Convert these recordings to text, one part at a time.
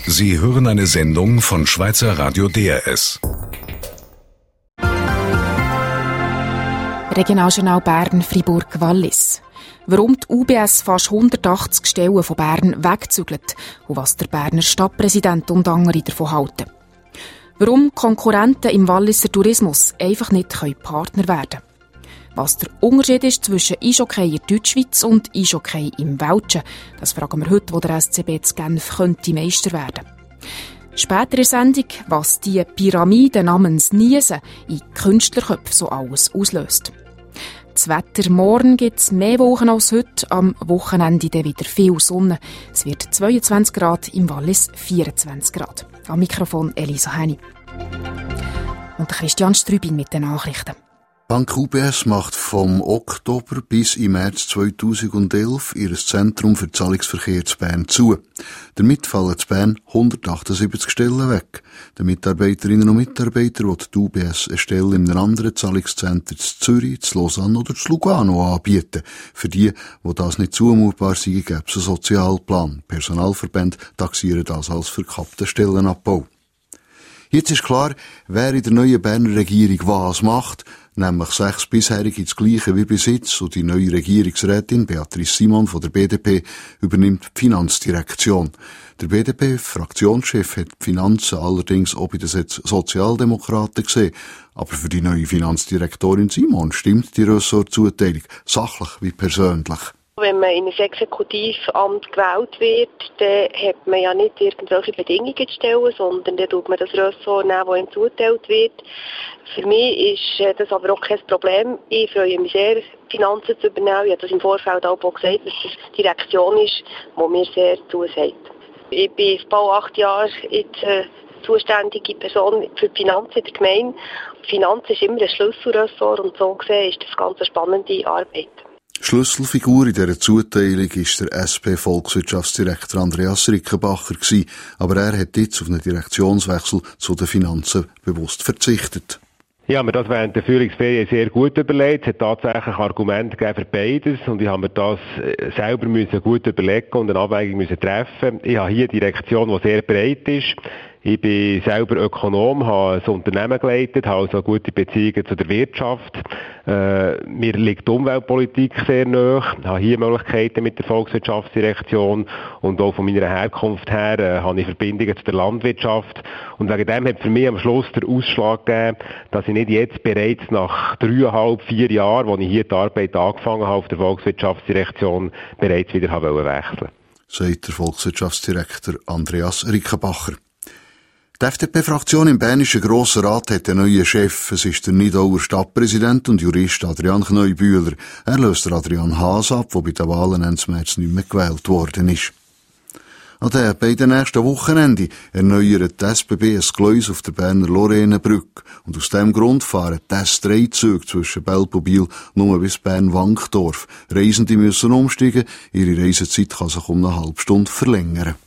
Sie hören eine Sendung von Schweizer Radio DRS. Regionaljournal Bern, Fribourg, Wallis. Warum die UBS fast 180 Stellen von Bern wegzügelt und was der Berner Stadtpräsident und andere davon halten. Warum Konkurrenten im Walliser Tourismus einfach nicht Partner werden können. Was der Unterschied ist zwischen Eishockey in der Deutschschweiz und Eishockey im Welschen, das fragen wir heute, wo der SCB zu Genf könnte Meister werden. Später in der Sendung, was die Pyramide namens Niesen in Künstlerköpfen so alles auslöst. Das Wetter: morgen gibt es mehr Wolken als heute, am Wochenende dann wieder viel Sonne. Es wird 22 Grad, im Wallis 24 Grad. Am Mikrofon Elisa Henny. Und Christian Strübin mit den Nachrichten. Die Bank UBS macht vom Oktober bis im März 2011 ihr Zentrum für Zahlungsverkehr zu Bern zu. Damit fallen zu Bern 178 Stellen weg. Den Mitarbeiterinnen und Mitarbeitern will die UBS eine Stelle in einem anderen Zahlungszentrum zu Zürich, zu Lausanne oder zu Lugano anbieten. Für die, wo das nicht zumutbar sei, gäbe es einen Sozialplan. Personalverbände taxieren das als verkappten Stellenabbau. Jetzt ist klar, wer in der neuen Berner Regierung was macht, nämlich 6 bisherige das Gleiche wie bis jetzt, und die neue Regierungsrätin Beatrice Simon von der BDP übernimmt die Finanzdirektion. Der BDP-Fraktionschef hat die Finanzen allerdings auch bei den Sozialdemokraten gesehen. Aber für die neue Finanzdirektorin Simon stimmt die Ressortzuteilung, sachlich wie persönlich. Wenn man in ein Exekutivamt gewählt wird, dann hat man ja nicht irgendwelche Bedingungen zu stellen, sondern dann tut man das Ressort nehmen, das ihm zugeteilt wird. Für mich ist das aber auch kein Problem. Ich freue mich sehr, Finanzen zu übernehmen. Ich habe das im Vorfeld auch gesagt, dass das die Direktion ist, die mir sehr zusagt. Ich bin bald 8 Jahre jetzt zuständige Person für die Finanzen in der Gemeinde. Finanzen ist immer ein Schlüsselressort und so gesehen ist das ganz eine spannende Arbeit. Schlüsselfigur in dieser Zuteilung war der SP-Volkswirtschaftsdirektor Andreas Rickenbacher gewesen, aber er hat jetzt auf einen Direktionswechsel zu den Finanzen bewusst verzichtet. Ich habe mir das während der Führungsferien sehr gut überlegt. Es hat tatsächlich Argumente gegeben für beides und ich habe mir das selber gut überlegen und eine Abwägung treffen. Ich habe hier eine Direktion, die sehr breit ist. Ich bin selber Ökonom, habe ein Unternehmen geleitet, habe also gute Beziehungen zu der Wirtschaft. Mir liegt die Umweltpolitik sehr nahe, habe hier Möglichkeiten mit der Volkswirtschaftsdirektion und auch von meiner Herkunft her habe ich Verbindungen zu der Landwirtschaft. Und wegen dem hat für mich am Schluss der Ausschlag gegeben, dass ich nicht jetzt bereits nach 3,5, 4 Jahren, als ich hier die Arbeit angefangen habe auf der Volkswirtschaftsdirektion, bereits wieder wechseln. Sagt der Volkswirtschaftsdirektor Andreas Rickenbacher. Die FDP-Fraktion im Bernischen Grossen Rat hat einen neuen Chef. Es ist der Nidauer Stadtpräsident und Jurist Adrian Kneubühler. Er löst Adrian Haas ab, der bei den Wahlen Ende März nicht mehr gewählt worden ist. An den beiden nächsten Wochenende erneuert die SBB ein Gleis auf der Berner Lorrainebrücke. Und aus diesem Grund fahren die S3-Züge zwischen Belpobil nur bis Bern-Wankdorf. Reisende müssen umsteigen, ihre Reisezeit kann sich um eine halbe Stunde verlängern.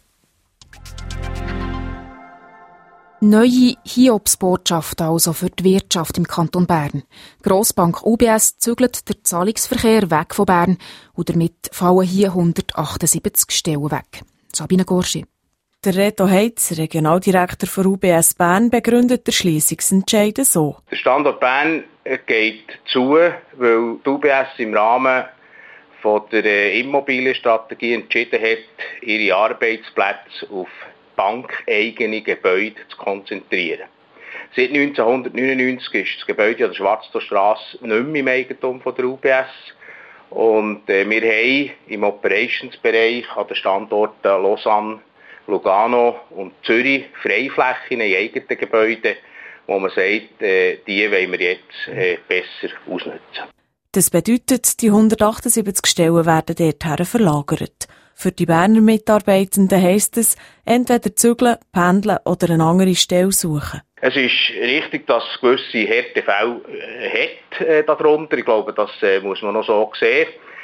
Neue Hiobsbotschaft also für die Wirtschaft im Kanton Bern. Die Grossbank UBS zügelt den Zahlungsverkehr weg von Bern und damit fallen hier 178 Stellen weg. Sabine Gorschi. Der Reto Heitz, Regionaldirektor für UBS Bern, begründet den Schliessungsentscheid so. Der Standort Bern geht zu, weil die UBS im Rahmen von der Immobilienstrategie entschieden hat, ihre Arbeitsplätze auf bankeigene Gebäude zu konzentrieren. Seit 1999 ist das Gebäude an der Schwarztorstrasse nicht mehr im Eigentum von der UBS. Und wir haben im Operationsbereich an den Standorten Lausanne, Lugano und Zürich Freiflächen in eigenen Gebäuden, wo man sagt, die wollen wir jetzt besser ausnutzen. Das bedeutet, die 178 Stellen werden dorthin verlagert. Für die Berner Mitarbeitenden heisst es, entweder zügeln, pendeln oder eine andere Stelle suchen. Es ist richtig, dass es gewisse Härtefälle hat darunter. Ich glaube, das muss man noch so sehen.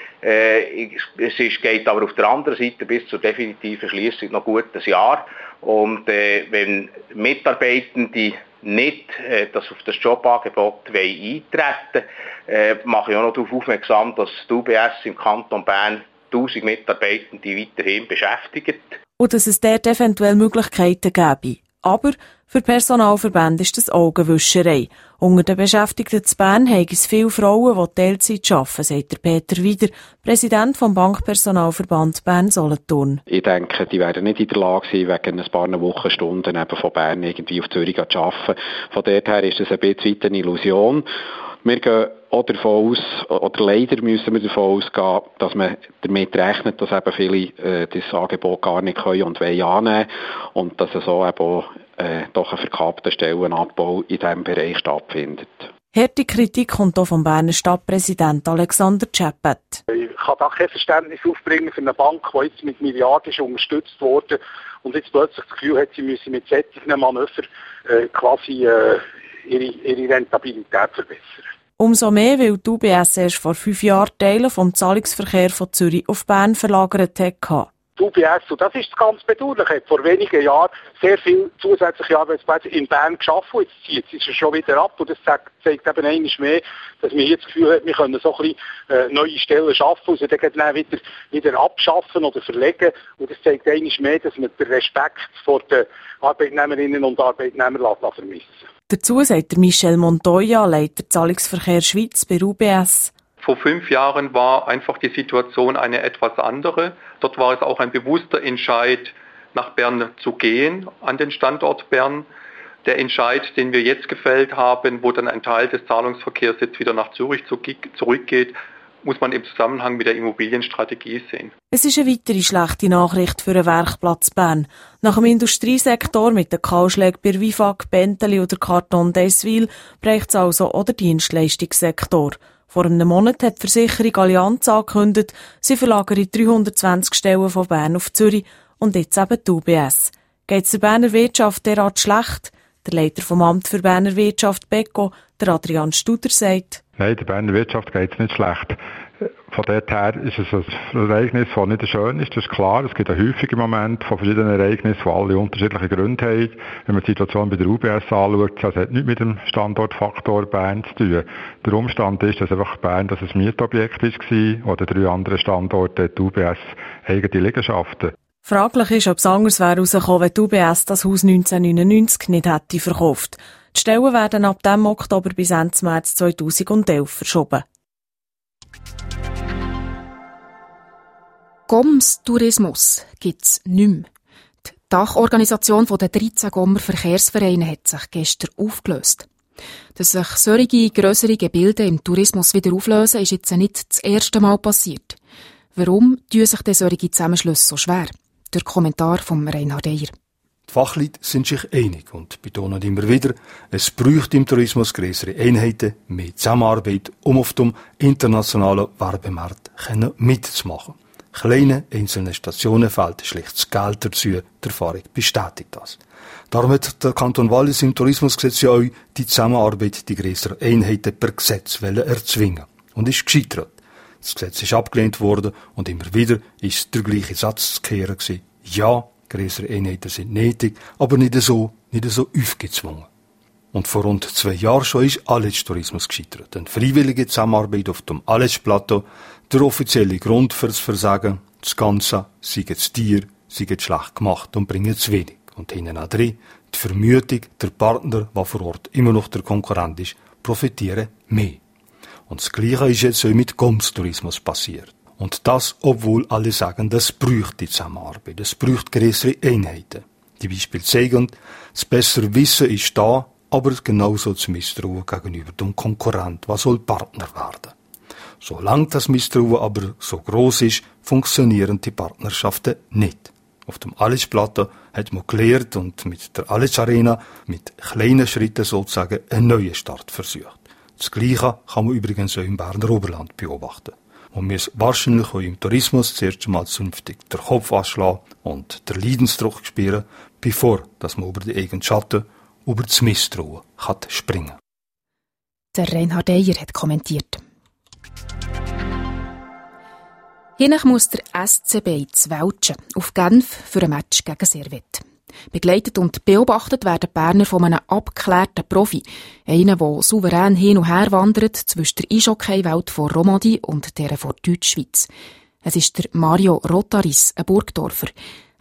Es geht aber auf der anderen Seite bis zur definitiven Schliessung noch gut ein Jahr. Und wenn Mitarbeitende nicht auf das Jobangebot eintreten wollen, mache ich auch noch darauf aufmerksam, dass die UBS im Kanton Bern 1000 Mitarbeitende weiterhin beschäftigt. und dass es dort eventuell Möglichkeiten gäbe. Aber für Personalverbände ist das Augenwischerei. Unter den Beschäftigten in Bern haben es viele Frauen, die Teilzeit arbeiten, sagt der Peter Wieder, Präsident vom Bankpersonalverband Bern-Solothurn. Ich denke, die werden nicht in der Lage sein, wegen ein paar Wochenstunden eben von Bern irgendwie auf Zürich zu arbeiten. Von dort her ist das ein bisschen eine Illusion. Wir gehen auch davon aus, oder leider müssen wir davon ausgehen, dass man damit rechnet, dass eben viele das Angebot gar nicht können und wollen annehmen und dass es so eben auch, doch ein verkappter Stellenabbau in diesem Bereich stattfindet. Harte Kritik kommt auch vom Berner Stadtpräsident Alexander Czeppet. Ich kann da kein Verständnis aufbringen für eine Bank, die jetzt mit Milliarden ist unterstützt wurde und jetzt plötzlich das Gefühl hat, sie müsse mit solchen Manövern ihre Rentabilität verbessern. Umso mehr, weil die UBS erst vor 5 Jahren Teile vom Zahlungsverkehr von Zürich auf Bern verlagert hat. Die UBS, und das ist ganz bedauerlich, hat vor wenigen Jahren sehr viele zusätzliche Arbeitsplätze in Bern geschaffen. Jetzt zieht sie schon wieder ab und das zeigt eben einmal mehr, dass wir hier das Gefühl haben, wir können so ein bisschen neue Stellen schaffen und sie dann wieder abschaffen oder verlegen. Und das zeigt einmal mehr, dass man den Respekt vor den Arbeitnehmerinnen und Arbeitnehmern vermissen. Dazu sagt Michel Montoya, Leiter Zahlungsverkehr Schweiz bei UBS. Vor 5 Jahren war einfach die Situation eine etwas andere. Dort war es auch ein bewusster Entscheid, nach Bern zu gehen, an den Standort Bern. Der Entscheid, den wir jetzt gefällt haben, wo dann ein Teil des Zahlungsverkehrs jetzt wieder nach Zürich zurückgeht, muss man im Zusammenhang mit der Immobilienstrategie sehen. Es ist eine weitere schlechte Nachricht für den Werkplatz Bern. Nach dem Industriesektor mit den Kahlschlägen bei Vifag, Bentley oder Karton Deiswil bricht es also auch der Dienstleistungssektor. Vor einem Monat hat die Versicherung Allianz angekündigt, sie verlagere 320 Stellen von Bern auf Zürich und jetzt eben die UBS. Geht es der Berner Wirtschaft derart schlecht? Der Leiter vom Amt für Berner Wirtschaft BECO, der Adrian Studer, sagt: Nein, der Berner Wirtschaft geht es nicht schlecht. Von dort her ist es ein Ereignis, das nicht schön ist, das ist klar. Es gibt einen häufigen Moment von verschiedenen Ereignissen, die alle unterschiedliche Gründe haben. Wenn man die Situation bei der UBS anschaut, das hat nichts mit dem Standortfaktor Bern zu tun. Der Umstand ist, dass einfach Bern das ein Mietobjekt war oder 3 andere Standorte, die UBS eigene Liegenschaften. Fraglich ist, ob es anders wäre rausgekommen, wenn die UBS das Haus 1999 nicht hätte verkauft. Die Stellen werden ab dem Oktober bis Ende März 2011 verschoben. Goms Tourismus gibt es nicht mehr. Die Dachorganisation der 13 Gommer Verkehrsvereine hat sich gestern aufgelöst. Dass sich solche grössere Gebilde im Tourismus wieder auflösen, ist jetzt nicht das erste Mal passiert. Warum tun sich denn solche Zusammenschlüsse so schwer? Der Kommentar von Reinhard Eyer. Die Fachleute sind sich einig und betonen immer wieder, es bräuchte im Tourismus grössere Einheiten, mehr Zusammenarbeit, um auf dem internationalen Werbemarkt mitzumachen. Kleine einzelne Stationen fehlt schlicht das Geld dazu, die Erfahrung bestätigt das. Darum hat der Kanton Wallis im Tourismusgesetz ja auch die Zusammenarbeit die grösseren Einheiten per Gesetz erzwingen und ist gescheitert. Das Gesetz ist abgelehnt worden und immer wieder ist der gleiche Satz zu hören gewesen. Ja, grössere Einheiten sind nötig, aber nicht so aufgezwungen. Und vor rund 2 Jahren schon ist Aletsch-Tourismus gescheitert. Eine freiwillige Zusammenarbeit auf dem Aletsch-Plateau, der offizielle Grund für das Versagen, das Ganze sei jetzt Tier, sei jetzt schlecht gemacht und bringen zu wenig. Und hinten an drin, die Vermutung, der Partner, der vor Ort immer noch der Konkurrent ist, profitieren mehr. Und das Gleiche ist jetzt auch mit Goms-Tourismus passiert. Und das, obwohl alle sagen, das bräuchte die Zusammenarbeit, es bräuchte grössere Einheiten. Die Beispiele zeigen, das bessere Wissen ist da, aber genauso das Misstrauen gegenüber dem Konkurrent, was soll Partner werden. Solange das Misstrauen aber so gross ist, funktionieren die Partnerschaften nicht. Auf dem Aletsch-Plateau hat man gelernt und mit der Aletsch-Arena mit kleinen Schritten sozusagen einen neuen Start versucht. Das Gleiche kann man übrigens auch im Berner Oberland beobachten. Man muss wahrscheinlich auch im Tourismus zuerst einmal zünftig den Kopf anschlagen und den Leidensdruck spüren, bevor dass man über die eigenen Schatten, über das Misstrauen springen kann. Der Reinhard Eyer hat kommentiert. Hinein muss der SCB ins Welschen auf Genf für ein Match gegen Servette. Begleitet und beobachtet werden die Berner von einem abgeklärten Profi. Einer, der souverän hin und her wandert zwischen der Eishockey-Welt von Romandie und der von Deutschschweiz. Es ist der Mario Rotaris, ein Burgdorfer.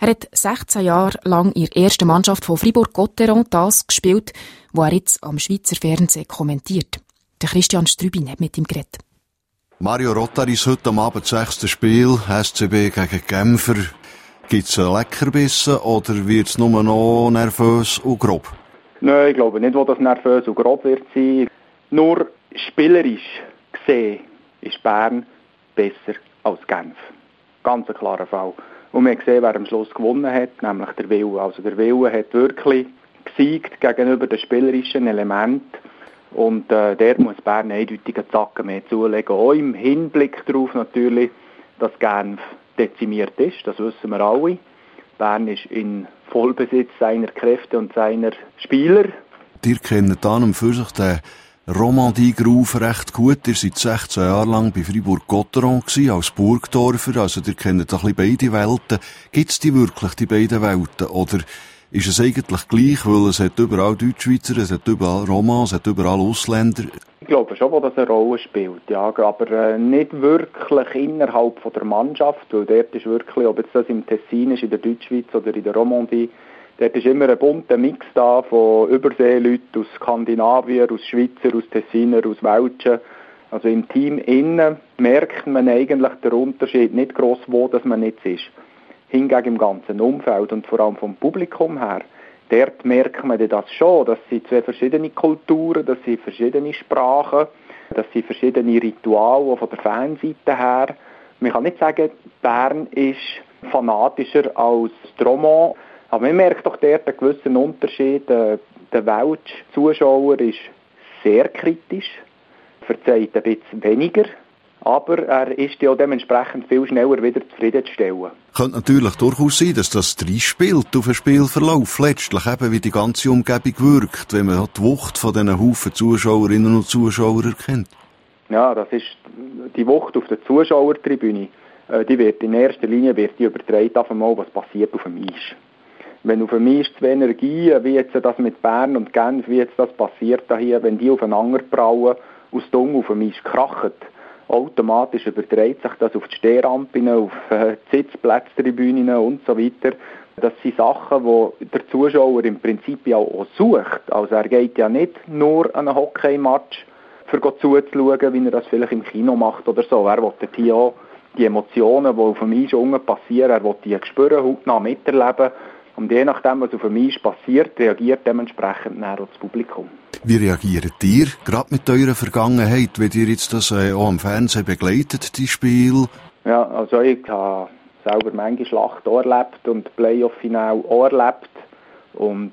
Er hat 16 Jahre lang in der ersten Mannschaft von Fribourg-Gotteron das gespielt, wo er jetzt am Schweizer Fernsehen kommentiert. Der Christian Strübin hat mit ihm geredet. Mario Rotaris, heute am Abend 6. Spiel, SCB gegen Genfer. Gibt es einen Leckerbissen oder wird es nur noch nervös und grob? Nein, ich glaube nicht, wo das nervös und grob wird sein. Nur spielerisch gesehen ist Bern besser als Genf. Ganz ein klarer Fall. Und wir haben gesehen, wer am Schluss gewonnen hat, nämlich der Wille. Also der Wille hat wirklich gesiegt gegenüber den spielerischen Elementen. Und der muss Bern eindeutigen Zacken mehr zulegen. Auch im Hinblick darauf natürlich, dass Genf dezimiert ist, das wissen wir alle. Bern ist in Vollbesitz seiner Kräfte und seiner Spieler. Ihr kennt an und für sich den Romandie-Groove recht gut. Ihr seid 16 Jahre lang bei Fribourg-Gotteron gewesen, als Burgdorfer. Also ihr kennt ein bisschen beide Welten. Gibt es die wirklich, die beiden Welten? Oder ist es eigentlich gleich, weil es hat überall Deutschschweizer, es hat überall Romans, es hat überall Ausländer? Ich glaube schon, dass das eine Rolle spielt, ja, aber nicht wirklich innerhalb von der Mannschaft, weil dort ist wirklich, ob jetzt das im Tessin ist, in der Deutschschweiz oder in der Romandie, dort ist immer ein bunter Mix da von Überseeleuten aus Skandinavien, aus Schweizer, aus Tessiner, aus Welschen. Also im Team innen merkt man eigentlich den Unterschied nicht gross, wo dass man nicht ist. Hingegen im ganzen Umfeld und vor allem vom Publikum her, dort merkt man das schon, dass sie zwei verschiedene Kulturen, dass sie verschiedene Sprachen, dass sie verschiedene Rituale auch von der Fanseite her. Man kann nicht sagen, Bern ist fanatischer als Romand, aber man merkt doch dort einen gewissen Unterschied. Der Weltsche Zuschauer ist sehr kritisch, verzeiht ein bisschen weniger, aber er ist ja dementsprechend viel schneller wieder zufriedenzustellen. Könnte natürlich durchaus sein, dass das reinspielt auf den Spielverlauf. Letztlich eben, wie die ganze Umgebung wirkt, wenn man die Wucht von diesen Haufen Zuschauerinnen und Zuschauer erkennt. Ja, das ist die Wucht auf der Zuschauertribüne. Die wird in erster Linie übertragen auf einmal, was passiert auf dem Eis. Wenn auf dem Eis zwei Energien, wie jetzt das mit Bern und Genf, wie jetzt das passiert hier, wenn die aufeinander prallen, aus Dung auf dem Eis krachen, automatisch überträgt sich das auf die Stehrampen, auf die Sitzplätztribünen und so weiter. Das sind Sachen, die der Zuschauer im Prinzip ja auch sucht. Also er geht ja nicht nur an einen Hockeymatch, für zuzuschauen, wie er das vielleicht im Kino macht oder so. Er will hier auch die Emotionen, die auf dem Eis unten passieren, er will die spüren, hautnah miterleben. Und je nachdem, was auf dem Eis passiert, reagiert dementsprechend auch das Publikum. Wie reagiert ihr, gerade mit eurer Vergangenheit, wenn ihr jetzt das auch am Fernsehen begleitet, die Spiele? Ja, also ich habe selber manche Schlacht auch erlebt und Playoff-Final auch erlebt. Und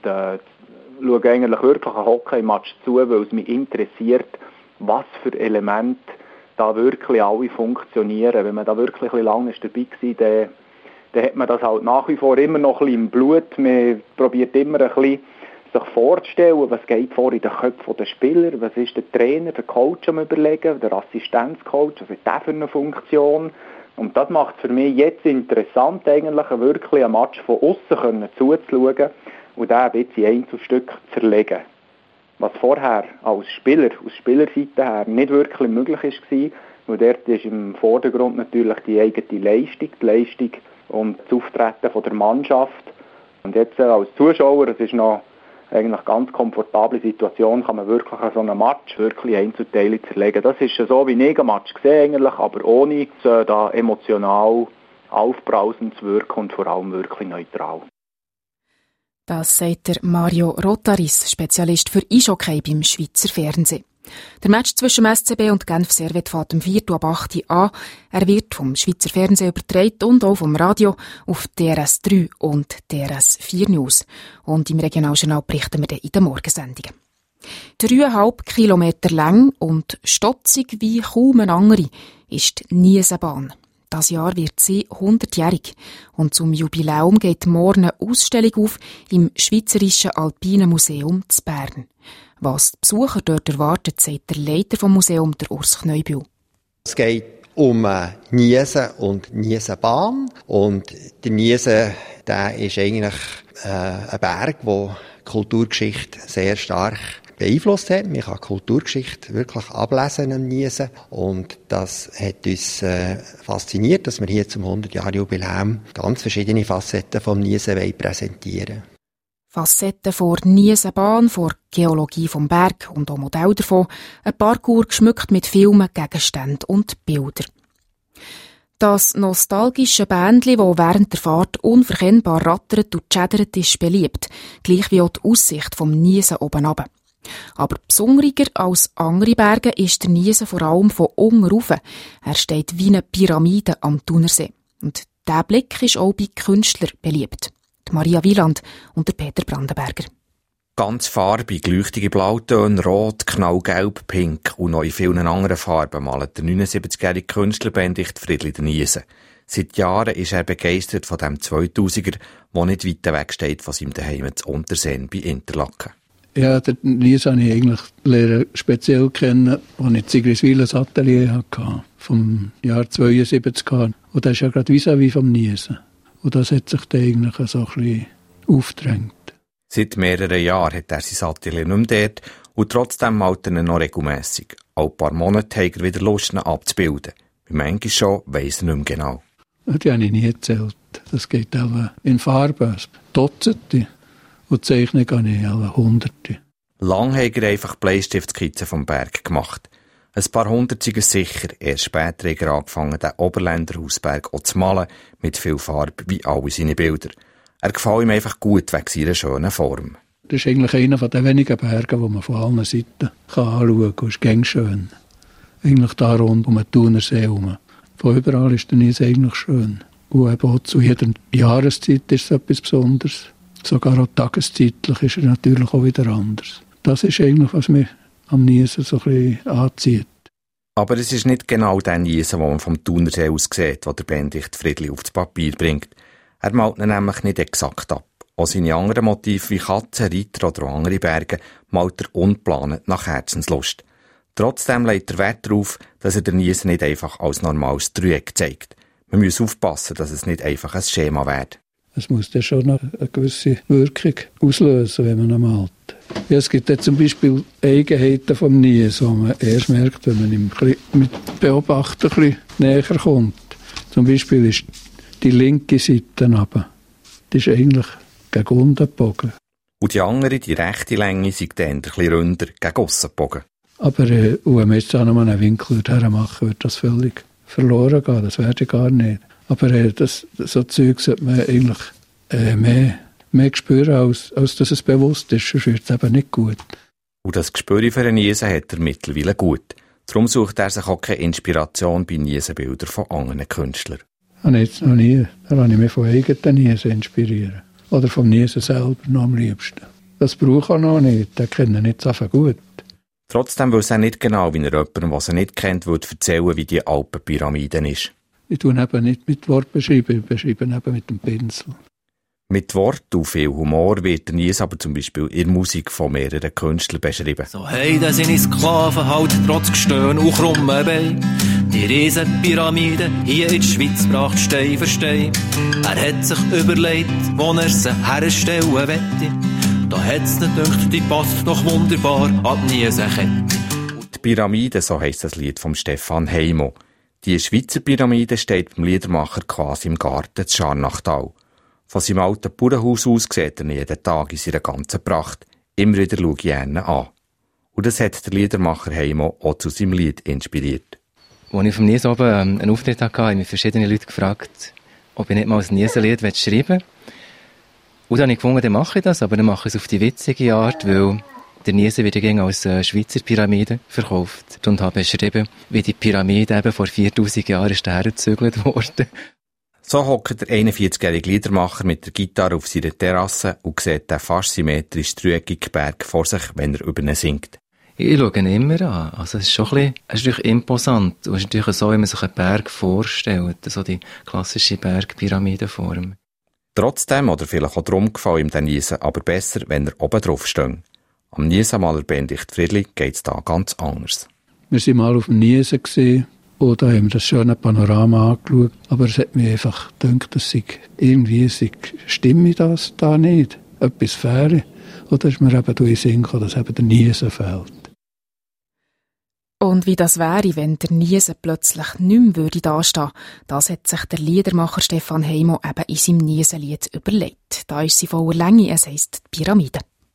schaue eigentlich wirklich einen Hockey-Match zu, weil es mich interessiert, was für Elemente da wirklich alle funktionieren. Wenn man da wirklich ein bisschen lange dabei war, dann hat man das halt nach wie vor immer noch ein bisschen im Blut. Man probiert immer ein bisschen sich vorzustellen, was geht vor in den Köpfen der Spieler, was ist der Trainer, der Coach am Überlegen, der Assistenzcoach, was hat der für eine Funktion. Und das macht es für mich jetzt interessant, eigentlich wirklich einen Match von außen zuzuschauen und den ein bisschen Einzelstück zu zerlegen. Was vorher als Spieler, aus Spielerseite her, nicht wirklich möglich war, weil dort ist im Vordergrund natürlich die eigene Leistung und das Auftreten von der Mannschaft. Und jetzt als Zuschauer, das ist noch eigentlich eine ganz komfortable Situation, kann man wirklich so einen Match wirklich Einzelteile zerlegen. Das ist so, wie ich einen Match sehe eigentlich, aber ohne da emotional aufbrausend zu wirken und vor allem wirklich neutral. Das sagt der Mario Rotaris, Spezialist für Eishockey beim Schweizer Fernsehen. Der Match zwischen dem SCB und Genf Servette fährt um 4 Uhr ab 8 Uhr an. Er wird vom Schweizer Fernsehen übertragen und auch vom Radio auf DRS 3 und DRS 4 News. Und im Regionaljournal berichten wir dann in den Morgensendungen. 3,5 Kilometer lang und stotzig wie kaum eine andere ist die Niesenbahn. Das Jahr wird sie 100-jährig. Und zum Jubiläum geht morgen eine Ausstellung auf im Schweizerischen Alpinen Museum zu Bern. Was die Besucher dort erwartet, sagt der Leiter vom Museum, der Urs Kneubühl. Es geht um Niesen und Niesenbahn. Und der Niesen, der ist eigentlich ein Berg, der Kulturgeschichte sehr stark beeinflusst hat. Man kann Kulturgeschichte wirklich ablesen am Niesen. Und das hat uns fasziniert, dass wir hier zum 100-Jahr-Jubiläum ganz verschiedene Facetten vom Niesen präsentieren wollen. Facetten vor Niesenbahn, vor Geologie vom Berg und auch Modell davon, ein Parkour geschmückt mit Filmen, Gegenständen und Bildern. Das nostalgische Bändli, das während der Fahrt unverkennbar rattert und schädert, ist beliebt, gleich wie auch die Aussicht vom Niesen oben runter. Aber besonderer als andere Berge ist der Niesen vor allem von unten rauf. Er steht wie eine Pyramide am Thunersee. Und dieser Blick ist auch bei Künstlern beliebt. Maria Wieland und der Peter Brandenberger. Ganz farbig, leuchtige Blautöne, rot, knallgelb, pink und noch in vielen anderen Farben malt der 79-jährige Künstler Benedikt Friedli den Niesen. Seit Jahren ist er begeistert von dem 2000er, der nicht weit weg steht von seinem Zuhause zu Unterseen bei Interlaken. Ja, den Niesen habe ich eigentlich speziell kennen, als ich in Sigriswil ein Atelier hatte, vom Jahr 72 an. Und das ist ja gerade vis-à-vis vom Niesen. Und das hat sich dann eigentlich so ein bisschen aufgedrängt. Seit mehreren Jahren hat er sein Atelier nicht mehr dort und trotzdem malt er ihn noch regelmässig. Alle paar Monate hat er wieder Lust, ihn abzubilden. Wie manchmal schon, weiss er nicht mehr genau. Die habe ich nie gezählt. Das geht auch in Farben, Dutzende. Und Zeichnen habe ich auch Hunderte. Lang hat er einfach Bleistiftskizzen vom Berg gemacht. Ein paar hundert sind sicher. Erst später hat er angefangen, den Oberländer Hausberg auch zu malen, mit viel Farbe, wie alle seine Bilder. Er gefällt ihm einfach gut wegen seiner schönen Form. Das ist eigentlich einer der wenigen Berge, die man von allen Seiten anschauen kann. Es ist ganz schön. Eigentlich da rund um den Thunersee herum. Von überall ist der Niesen eigentlich schön. Und eben auch zu jeder Jahreszeit ist es etwas Besonderes. Sogar auch tageszeitlich ist er natürlich auch wieder anders. Das ist eigentlich, was mich am Niesen so ein bisschen anzieht. Aber es ist nicht genau der Niesen, den man vom Thunersee aus sieht, den der Benedikt Friedli auf das Papier bringt. Er malt ihn nämlich nicht exakt ab. Auch seine anderen Motive wie Katzen, Reiter oder auch andere Berge malt er unplanend nach Herzenslust. Trotzdem legt er Wert darauf, dass er den Niesen nicht einfach als normales Dreieck zeigt. Man muss aufpassen, dass es nicht einfach ein Schema wird. Es muss dann schon eine gewisse Wirkung auslösen, wenn man ihn malt. Ja, es gibt zum Beispiel Eigenheiten vom Niesen, die man erst merkt, wenn man ihm mit Beobachten ein bisschen näher kommt. Zum Beispiel ist die linke Seite runter. Die ist eigentlich gegen unten gebogen. Und die andere, die rechte Länge, ist dann ein bisschen runder, gegen aussen gebogen. Aber wenn man jetzt auch noch mal einen Winkel hermachen würde das völlig verloren gehen. Das wäre gar nicht. Aber so Zeug sollte man eigentlich mehr spüren, als dass es bewusst ist. Sonst wird es eben nicht gut. Und das Gespür für einen Niesen hat er mittlerweile gut. Darum sucht er sich auch keine Inspiration bei Niesenbildern von anderen Künstlern. Habe ich jetzt noch nie. Da lasse ich mich von eigenen Niesen inspirieren. Oder vom Niesen selber noch am liebsten. Das brauche ich noch nicht. Den kenne ich nicht so gut. Trotzdem weiß er nicht genau, wie er jemandem, der sie nicht kennt, erzählen, wie die Alpenpyramide ist. Ich tue eben nicht mit Wort beschreiben, ich beschreibe eben mit dem Pinsel. Mit Wort und viel Humor wird der Niesen aber zum Beispiel in der Musik von mehreren Künstlern beschrieben. So heiden seine Sklaven halt trotz Gestöhn und krummen Bein. Die Riesenpyramide hier in der Schweiz bracht Stein für Stein. Er hat sich überlegt, wo er sie herstellen wette. Da hat's nicht gedacht, die passt doch wunderbar an die Niesenkette. Die Pyramide, so heisst das Lied von Stefan Heimo. Die Schweizer Pyramide steht beim Liedermacher quasi im Garten zu Scharnachtal. Von seinem alten Bauernhaus aus sieht er ihn jeden Tag in seiner ganzen Pracht. Immer wieder schaue ich ihn an. Und das hat der Liedermacher Heimo auch zu seinem Lied inspiriert. Als ich auf dem Niesen oben einen Auftritt hatte, habe ich verschiedene Leute gefragt, ob ich nicht mal ein Niesenlied schreiben will. Und dann habe ich gefunden, dann mache ich das, aber dann mache ich es auf die witzige Art, weil der Niesen wird ja als Schweizer Pyramide verkauft. Und habe beschrieben, wie die Pyramide eben vor 4000 Jahren hergezügelt wurde. So hockt der 41-jährige Liedermacher mit der Gitarre auf seiner Terrasse und sieht den fast symmetrisch dreieckigen Berg vor sich, wenn er über ihn singt. Ich schaue ihn immer an. Also es ist schon ein bisschen, es ist natürlich imposant. Und es ist natürlich so, wie man sich einen Berg vorstellt. So die klassische Bergpyramidenform. Trotzdem, oder vielleicht auch darum, gefällt ihm der Niesen aber besser, wenn er oben drauf steht. Am Niesenmaler Benedikt Friedli geht es da ganz anders. Wir waren mal auf dem Niesen und da haben wir das schöne Panorama angeschaut. Aber es hat mir einfach gedacht, dass irgendwie stimme das da nicht. Etwas fehre. Und da ist mir eben in den Sinn gekommen, dass eben der Niesen fehlt. Und wie das wäre, wenn der Niesen plötzlich nicht mehr dastehen würde, das hat sich der Liedermacher Stefan Heimo eben in seinem Niesenlied überlegt. Da ist sie voller Länge, es heisst die Pyramide.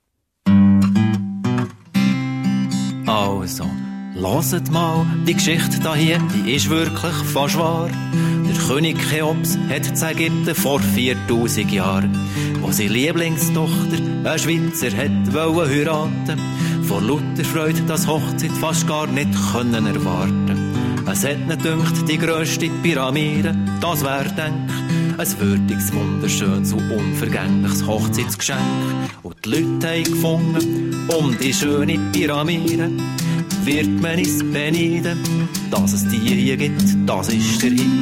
Also, hört mal, die Geschichte da hier, die ist wirklich fast wahr. Der König Cheops hat zu Ägypten vor 4000 Jahren, wo seine Lieblingstochter, eine Schweizer, hat wollen heiraten. Vor lauter Freude das Hochzeit fast gar nicht können erwarten. Es hat nicht gedacht, die grösste Pyramide, das wär denk ein würdiges, wunderschönes und unvergängliches Hochzeitsgeschenk. Und die Leute haben gefunden, die schöne Pyramide wird man es beneiden, dass es die hier gibt, das ist der Hit.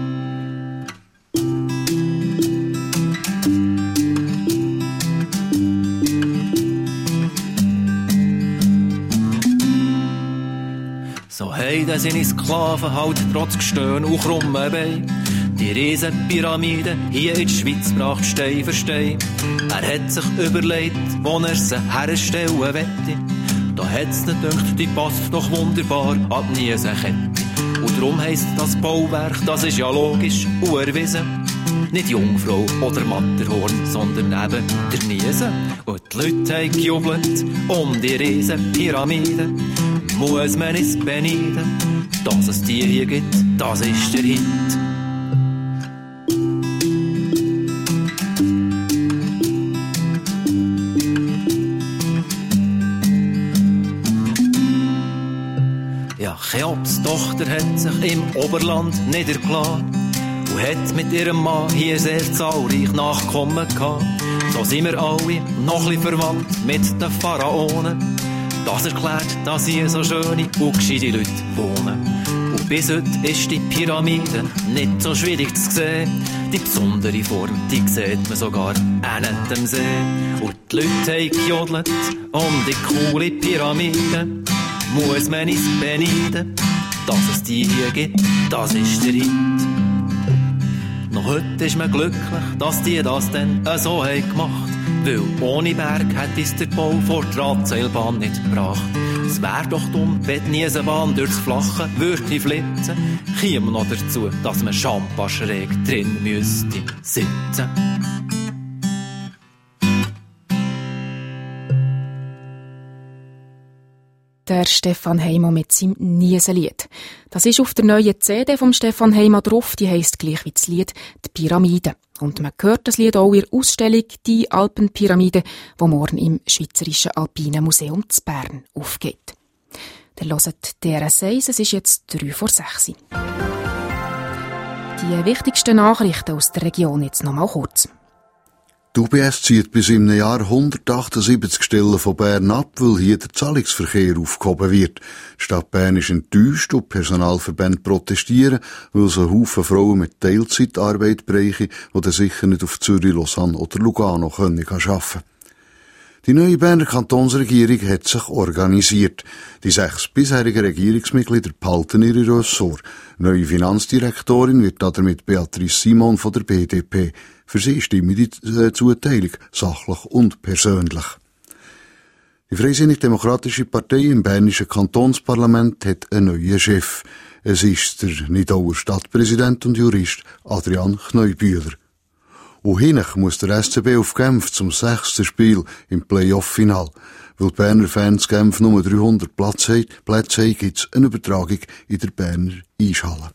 So heiden seine Sklaven halt trotz Gestöhn und krummen Bein die Riesenpyramide hier in die Schweiz bracht Stein für Stein. Er hat sich überlegt, wo er sie herstellen wette. Da hat's nicht gedacht, die passt doch wunderbar an die Niesenkette. Und darum heisst das Bauwerk, das ist ja logisch und erwiesen, nicht Jungfrau oder Matterhorn, sondern eben der Niesen. Und die Leute haben gejubelt die Riesenpyramide. Muss man es beneiden, dass es die hier gibt, das ist der Hit. Cheops Tochter hat sich im Oberland niedergelassen und hat mit ihrem Mann hier sehr zahlreich Nachkommen gehabt. So sind wir alle noch ein bisschen verwandt mit den Pharaonen. Das erklärt, dass hier so schöne und gescheite Leute wohnen. Und bis heute ist die Pyramide nicht so schwierig zu sehen. Die besondere Form, die sieht man sogar an dem See. Und die Leute haben gejodelt die coole Pyramide. Muss man es beneiden, dass es die hier gibt, das ist der Hit. Noch heute ist man glücklich, dass die das dann so haben gemacht, weil ohne Berg hätte es der Bau vor der Drahtseilbahn nicht gebracht. Es wär doch dumm, wenn die Niesenbahn durchs Flache würde flitzen, käme noch dazu, dass man schampa schräg drin müsste sitzen. Der Stefan Heimo mit seinem Niesenlied. Das ist auf der neuen CD vom Stefan Heimo drauf, die heisst gleich wie das Lied «Die Pyramide». Und man hört das Lied auch in der Ausstellung «Die Alpenpyramide», die morgen im Schweizerischen Alpinen Museum zu Bern aufgeht. Ihr hört DRS1, es ist jetzt 5:03. Die wichtigsten Nachrichten aus der Region jetzt noch mal kurz. Die UBS zieht bis im Jahr 178 Stellen von Bern ab, weil hier der Zahlungsverkehr aufgehoben wird. Die Stadt Bern ist enttäuscht und Personalverbände protestieren, weil so ein Haufen Frauen mit Teilzeitarbeit bräuchten, die dann sicher nicht auf Zürich, Lausanne oder Lugano arbeiten können. Die neue Berner Kantonsregierung hat sich organisiert. Die 6 bisherigen Regierungsmitglieder behalten ihre Ressort. Neue Finanzdirektorin wird damit Beatrice Simon von der BDP. Für sie stimme die Zuteilung sachlich und persönlich. Die Freisinnig-Demokratische Partei im Bernischen Kantonsparlament hat einen neuen Chef. Es ist der Nidauer Stadtpräsident und Jurist Adrian Kneubühler. Und hinech muss der SCB auf Genf zum 6. Spiel im Playoff-Final. Weil die Berner Fans Genf nur 300 Plätze haben, gibt es eine Übertragung in der Berner Eishalle.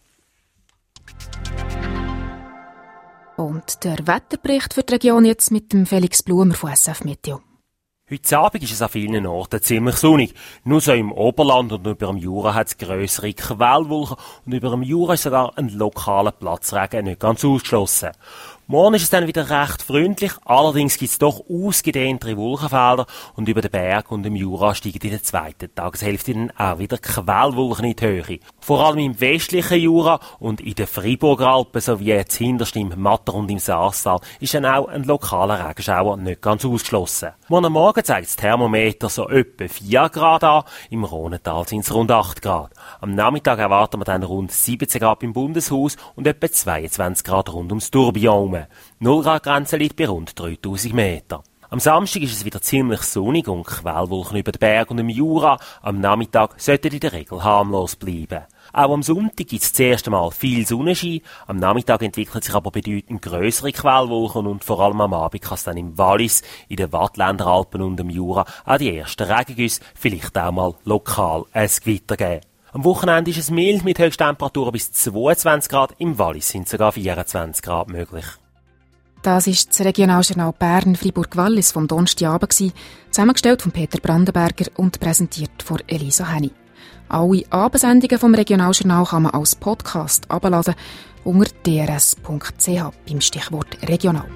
Und der Wetterbericht für die Region jetzt mit dem Felix Blumer von SF Meteo. Heute Abend ist es an vielen Orten ziemlich sonnig. Nur so im Oberland und über dem Jura hat es grössere Quellwolken und über dem Jura ist sogar ein lokaler Platzregen nicht ganz ausgeschlossen. Morgen ist es dann wieder recht freundlich, allerdings gibt es doch ausgedehntere Wolkenfelder und über den Berg und im Jura steigen in der zweiten Tageshälfte dann auch wieder Quellwolken in die Höhe. Vor allem im westlichen Jura und in den Freiburger Alpen sowie jetzt hinterst im Matter und im Saartal ist dann auch ein lokaler Regenschauer nicht ganz ausgeschlossen. Morgen Morgen zeigt das Thermometer so etwa 4 Grad an, im Rhonental sind es rund 8 Grad. Am Nachmittag erwarten wir dann rund 17 Grad im Bundeshaus und etwa 22 Grad rund ums Tourbillon. 0 Grad Grenze liegt bei rund 3000 Meter. Am Samstag ist es wieder ziemlich sonnig und Quellwolken über den Berg und im Jura. Am Nachmittag sollten in der Regel harmlos bleiben. Auch am Sonntag gibt es das erste Mal viel Sonnenschein. Am Nachmittag entwickeln sich aber bedeutend grössere Quellwolken und vor allem am Abend kann es dann im Wallis, in den Waadtländer Alpen und im Jura an die ersten Regengüsse vielleicht auch mal lokal ein Gewitter geben. Am Wochenende ist es mild mit Höchsttemperaturen bis 22 Grad. Im Wallis sind sogar 24 Grad möglich. Das war das Regionaljournal Bern-Fribourg-Wallis vom Donnerstagabend, zusammengestellt von Peter Brandenberger und präsentiert von Elisa Henny. Alle Abendsendungen vom Regionaljournal kann man als Podcast herunterladen unter drs.ch beim Stichwort Regional.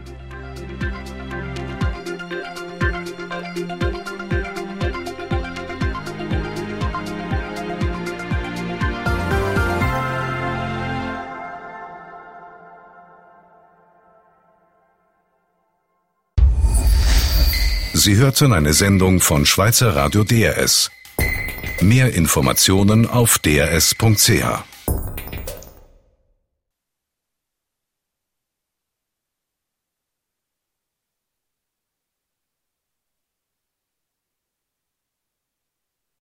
Sie hörten eine Sendung von Schweizer Radio DRS. Mehr Informationen auf drs.ch.